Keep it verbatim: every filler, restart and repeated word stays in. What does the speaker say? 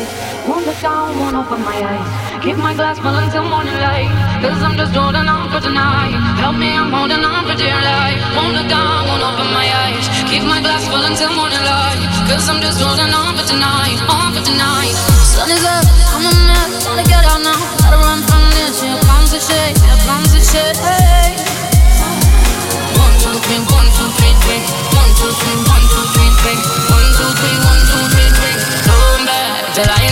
Won't look down, won't open my eyes. Keep my glass full until morning light. Cause I'm just holding on for tonight. Help me, I'm holding on for dear life. Won't look down, won't open my eyes. Keep my glass full until morning light. Cause I'm just holding on for tonight. On for tonight. Sun is up, I'm a mess. Gotta get out now. Gotta run from this. Here comes the shade. Here comes the shade. One, two, three, one, two, three, three. One, two, three, one, two, three, three. One, two, three, one, two, three, three. Going back till I